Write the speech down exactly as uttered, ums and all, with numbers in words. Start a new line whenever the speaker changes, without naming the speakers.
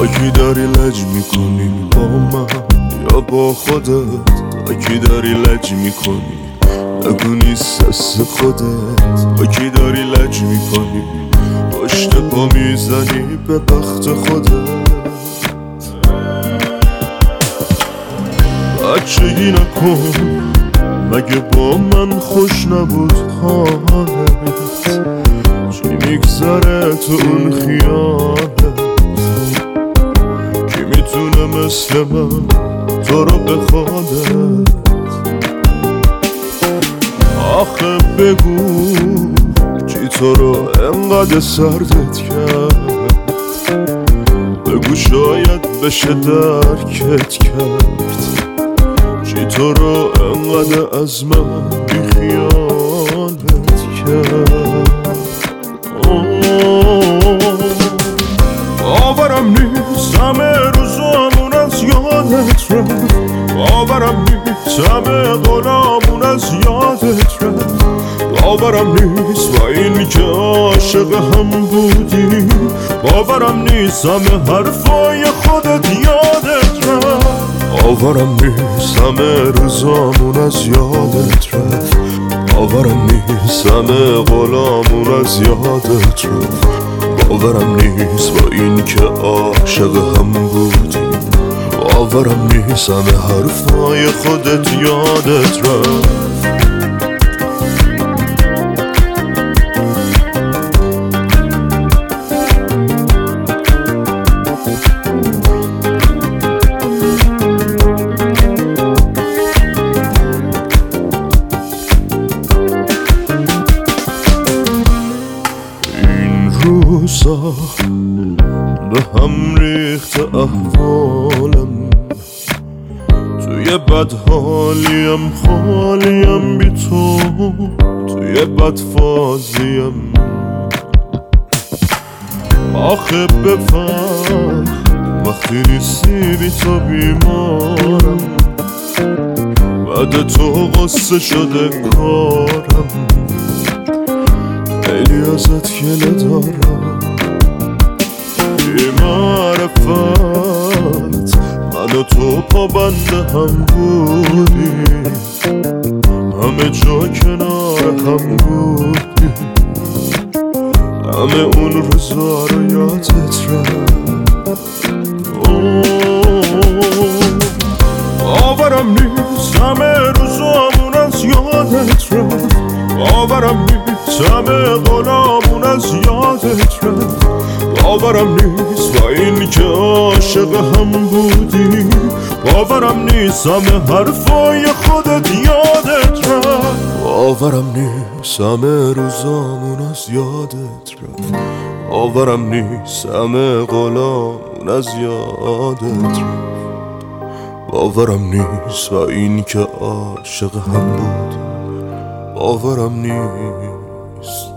با کی داری لج میکنی؟ با من یا با خودت؟ با کی داری لج میکنی؟ نگو نیست دست خودت. با کی داری لج میکنی؟ پشت پا میزنی به بخت خودت. بچگی نکن مگه با من خوش نبود حالت؟ چی میگذره تو اون خیالت؟ کی میتونه مثل من تو رو بخوادت؟ آخه بگو چی تو رو انقدر سردت کرد؟ بگو شاید بشه درکت کرد. چی تو رو انقدر از من بیخیالت کرد؟ باورم نیست همه روزامون از یادت رفت. باورم نیست همه غلامون از یادت رفت. باورم نیست با این که عاشق هم بودی. باورم نیست همه حرفای خودت یادت رفت. باورم نیست همه روزامون از یادت رفت. باورم نیست همه غلامون از یادت رفت. باورم نیست با این که عاشق هم بودی. باورم نیست همه حرفای خودت یادت رفت. روزا به هم ریخت احوالم. توی بدحالیم خالیم بی تو. توی بدفازیم آخه بفهم وقتی نیستی بی تو بیمارم. بعد تو غصه شده کارم. خیلی ازت گله دارم بی معرفت. من و تو پابند هم بودیم. همه جا کنار هم بودیم. همه اون روزا رو یادت رفت. باورم نیست همه روزامون از یادت رفت. باورم نیست همه غلامون از یادت رفت. باورم نیست با این که عاشق هم بودی. باورم نیست همه حرفای خودت یادت رفت. باورم نیست همه روزامون از یادت رفت. باورم نیست همه غلامون از یادت رفت. باورم نیست با این که عاشق هم بود. باورم نیست